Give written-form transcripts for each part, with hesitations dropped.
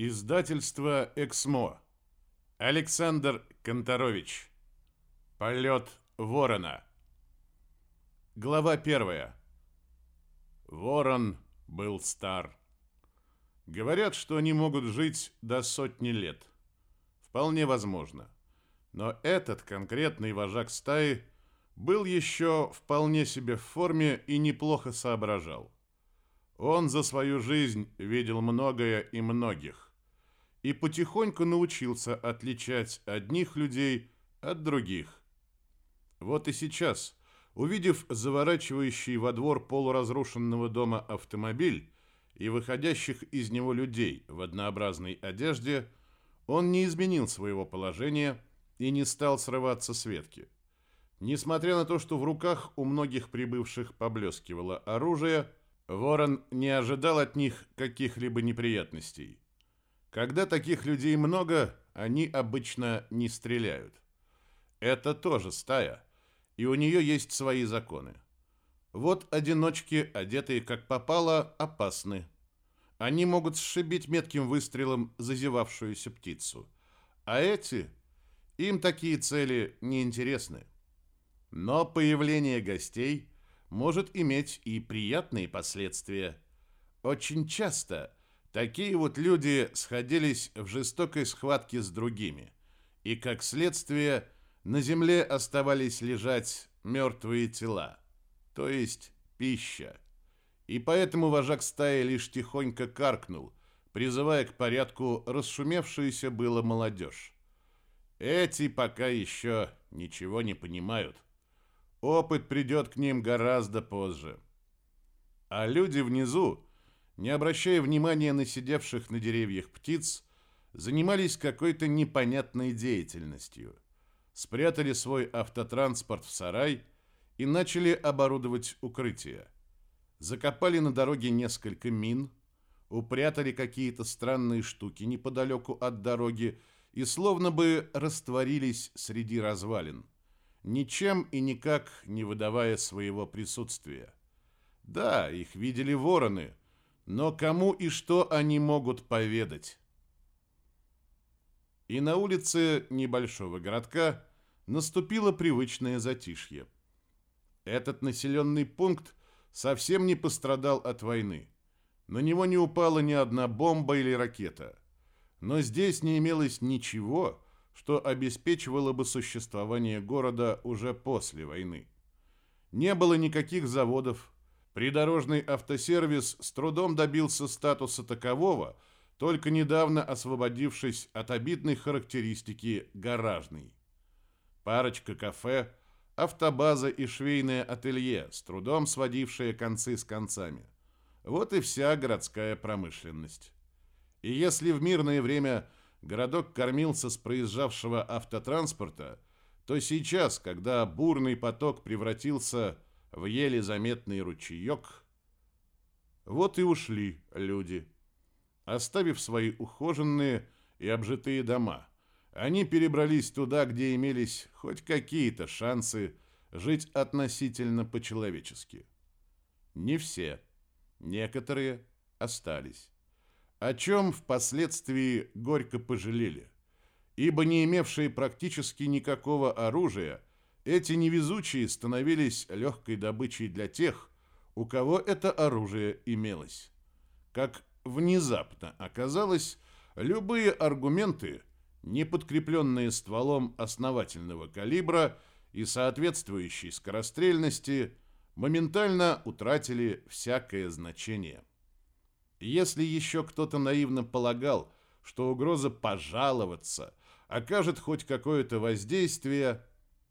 Издательство «Эксмо». Александр Конторович. Полет ворона. Глава 1. Ворон был стар. Говорят, что они могут жить до 100 лет. Вполне возможно. Но этот конкретный вожак стаи был еще вполне себе в форме и неплохо соображал. Он за свою жизнь видел многое и многих. И потихоньку научился отличать одних людей от других. Вот и сейчас, увидев заворачивающий во двор полуразрушенного дома автомобиль и выходящих из него людей в однообразной одежде, он не изменил своего положения и не стал срываться с ветки. Несмотря на то, что в руках у многих прибывших поблескивало оружие, Ворон не ожидал от них каких-либо неприятностей. Когда таких людей много, они обычно не стреляют. Это тоже стая, и у нее есть свои законы. Вот одиночки, одетые как попало, опасны. Они могут сшибить метким выстрелом зазевавшуюся птицу. А им такие цели не интересны. Но появление гостей может иметь и приятные последствия. Очень часто такие вот люди сходились в жестокой схватке с другими, и, как следствие, на земле оставались лежать мертвые тела, то есть пища. И поэтому вожак стаи лишь тихонько каркнул, призывая к порядку расшумевшуюся было молодежь. Эти пока еще ничего не понимают. Опыт придет к ним гораздо позже. А люди внизу, не обращая внимания на сидевших на деревьях птиц, занимались какой-то непонятной деятельностью. Спрятали свой автотранспорт в сарай и начали оборудовать укрытие. Закопали на дороге несколько мин, упрятали какие-то странные штуки неподалеку от дороги и словно бы растворились среди развалин, ничем и никак не выдавая своего присутствия. Да, их видели вороны, но кому и что они могут поведать? И на улице небольшого городка наступило привычное затишье. Этот населенный пункт совсем не пострадал от войны. На него не упала ни одна бомба или ракета. Но здесь не имелось ничего, что обеспечивало бы существование города уже после войны. Не было никаких заводов. Придорожный автосервис с трудом добился статуса такового, только недавно освободившись от обидной характеристики «гаражный». Парочка кафе, автобаза и швейное ателье, с трудом сводившие концы с концами. Вот и вся городская промышленность. И если в мирное время городок кормился с проезжавшего автотранспорта, то сейчас, когда бурный поток превратился в еле заметный ручеек, вот и ушли люди. Оставив свои ухоженные и обжитые дома, они перебрались туда, где имелись хоть какие-то шансы жить относительно по-человечески. Не все, некоторые остались. О чем впоследствии горько пожалели, ибо не имевшие практически никакого оружия, эти невезучие становились легкой добычей для тех, у кого это оружие имелось. Как внезапно оказалось, любые аргументы, не подкрепленные стволом основательного калибра и соответствующей скорострельности, моментально утратили всякое значение. Если еще кто-то наивно полагал, что угроза пожаловаться окажет хоть какое-то воздействие,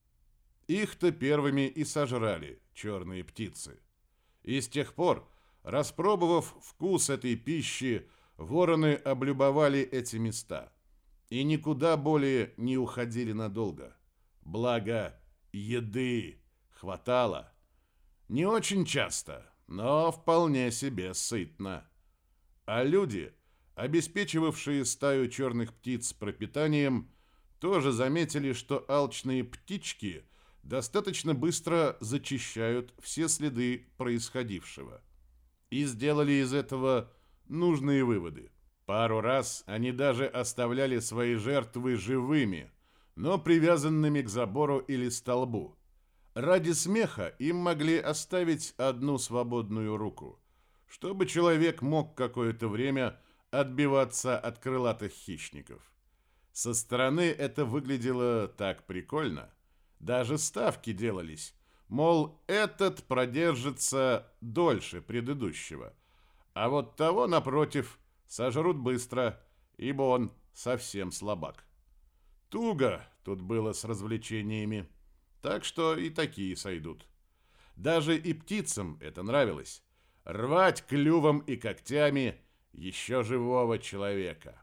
их-то первыми и сожрали черные птицы. И с тех пор, распробовав вкус этой пищи, вороны облюбовали эти места и никуда более не уходили надолго. Благо, еды хватало. Не очень часто, но вполне себе сытно. А люди, обеспечивавшие стаю черных птиц пропитанием, тоже заметили, что алчные птички достаточно быстро зачищают все следы происходившего. И сделали из этого нужные выводы. Пару раз они даже оставляли свои жертвы живыми, но привязанными к забору или столбу. Ради смеха им могли оставить одну свободную руку, чтобы человек мог какое-то время отбиваться от крылатых хищников. Со стороны это выглядело так прикольно. Даже ставки делались, мол, этот продержится дольше предыдущего, а вот того, напротив, сожрут быстро, ибо он совсем слабак. Туго тут было с развлечениями, так что и такие сойдут. Даже и птицам это нравилось. Рвать клювом и когтями еще живого человека.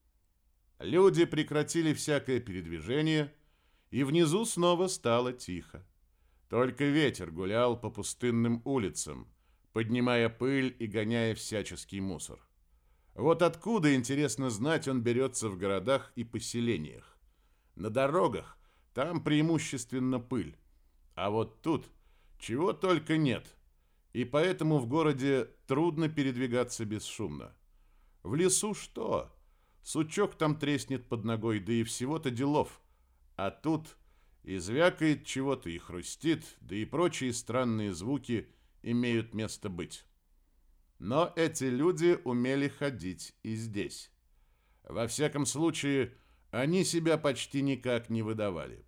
Люди прекратили всякое передвижение, и внизу снова стало тихо. Только ветер гулял по пустынным улицам, поднимая пыль и гоняя всяческий мусор. Вот откуда, интересно знать, он берется в городах и поселениях. На дорогах там преимущественно пыль, а вот тут чего только нет, и поэтому в городе трудно передвигаться бесшумно. В лесу что? Сучок там треснет под ногой, да и всего-то делов. А тут и звякает чего-то, и хрустит, да и прочие странные звуки имеют место быть. Но эти люди умели ходить и здесь. Во всяком случае, они себя почти никак не выдавали.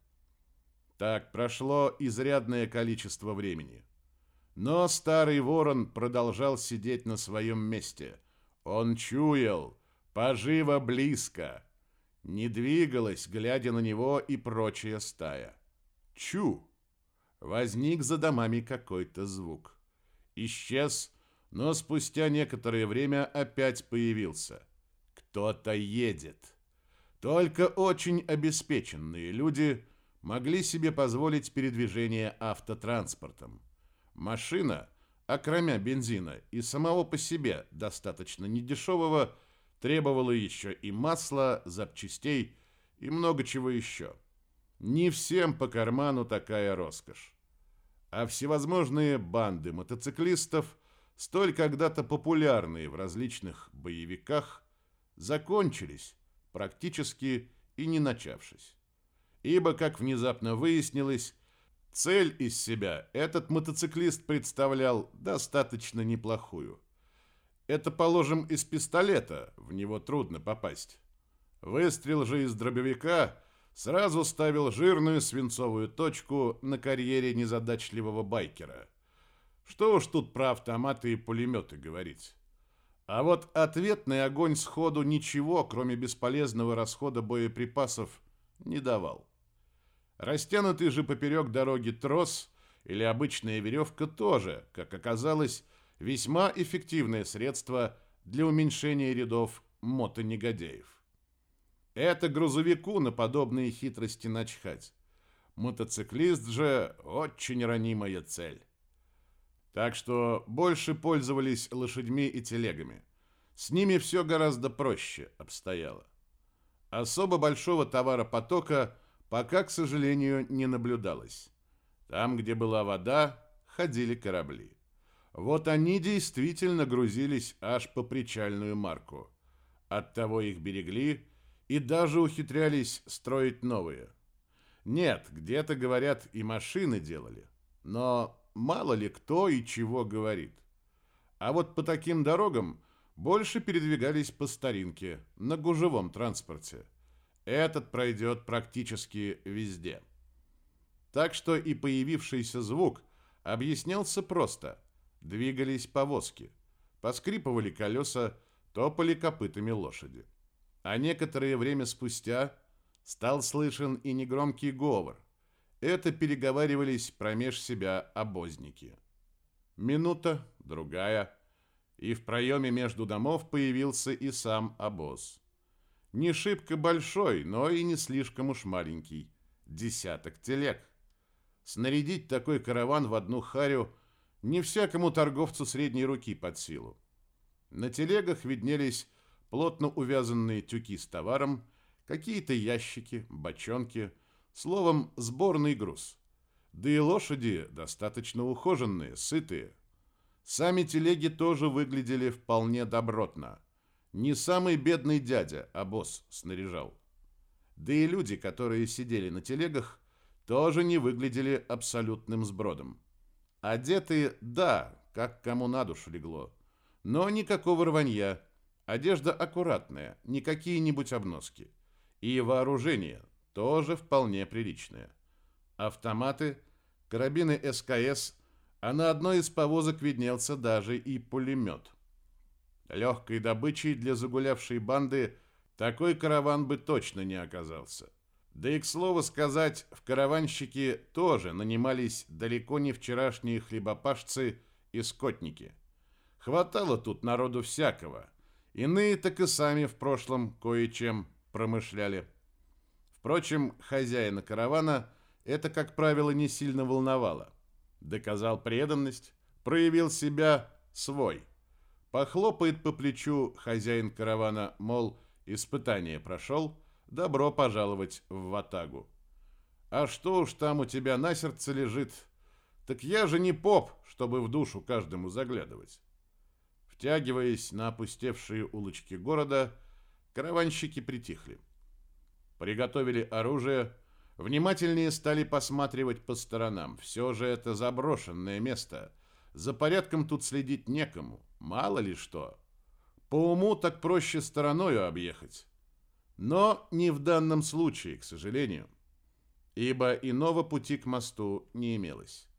Так прошло изрядное количество времени. Но старый ворон продолжал сидеть на своем месте. Он чуял, поживо близко. Не двигалась, глядя на него, и прочая стая. Чу! Возник за домами какой-то звук. Исчез, но спустя некоторое время опять появился. Кто-то едет. Только очень обеспеченные люди могли себе позволить передвижение автотранспортом. Машина, окромя бензина и самого по себе достаточно недешевого, требовала еще и масла, запчастей и много чего еще. Не всем по карману такая роскошь. А всевозможные банды мотоциклистов, столь когда-то популярные в различных боевиках, закончились, практически и не начавшись. Ибо, как внезапно выяснилось, цель из себя этот мотоциклист представлял достаточно неплохую. Это, положим, из пистолета, в него трудно попасть. Выстрел же из дробовика сразу ставил жирную свинцовую точку на карьере незадачливого байкера. Что уж тут про автоматы и пулеметы говорить. А вот ответный огонь сходу ничего, кроме бесполезного расхода боеприпасов, не давал. Растянутый же поперек дороги трос или обычная веревка тоже, как оказалось, весьма эффективное средство для уменьшения рядов мотонегодяев. Это грузовику на подобные хитрости начхать. Мотоциклист же очень ранимая цель. Так что больше пользовались лошадьми и телегами. С ними все гораздо проще обстояло. Особо большого товаропотока пока, к сожалению, не наблюдалось. Там, где была вода, ходили корабли. Вот они действительно грузились аж по причальную марку. Оттого их берегли и даже ухитрялись строить новые. Нет, где-то, говорят, и машины делали. Но мало ли кто и чего говорит. А вот по таким дорогам больше передвигались по старинке, на гужевом транспорте. Этот пройдет практически везде. Так что и появившийся звук объяснялся просто. Двигались повозки, поскрипывали колеса, топали копытами лошади. А некоторое время спустя стал слышен и негромкий говор. Это переговаривались промеж себя обозники. Минута, другая, и в проеме между домов появился и сам обоз. Не шибко большой, но и не слишком уж маленький. 10 телег. Снарядить такой караван в одну харю не всякому торговцу средней руки под силу. На телегах виднелись плотно увязанные тюки с товаром, какие-то ящики, бочонки, словом, сборный груз. Да и лошади достаточно ухоженные, сытые. Сами телеги тоже выглядели вполне добротно. Не самый бедный дядя обоз снаряжал. Да и люди, которые сидели на телегах, тоже не выглядели абсолютным сбродом. Одеты, да, как кому на душу легло, но никакого рванья, одежда аккуратная, не какие-нибудь обноски. И вооружение тоже вполне приличное. Автоматы, карабины СКС, а на одной из повозок виднелся даже и пулемет. Легкой добычей для загулявшей банды такой караван бы точно не оказался. Да и, к слову сказать, в караванщики тоже нанимались далеко не вчерашние хлебопашцы и скотники. Хватало тут народу всякого. Иные так и сами в прошлом кое-чем промышляли. Впрочем, хозяина каравана это, как правило, не сильно волновало. Доказал преданность, проявил себя свой. Похлопает по плечу хозяин каравана, мол, испытание прошел, добро пожаловать в ватагу. А что уж там у тебя на сердце лежит, так я же не поп, чтобы в душу каждому заглядывать. Втягиваясь на опустевшие улочки города, караванщики притихли. Приготовили оружие, внимательнее стали посматривать по сторонам. Все же это заброшенное место. За порядком тут следить некому, мало ли что. По уму так проще стороною объехать. Но не в данном случае, к сожалению, ибо иного пути к мосту не имелось.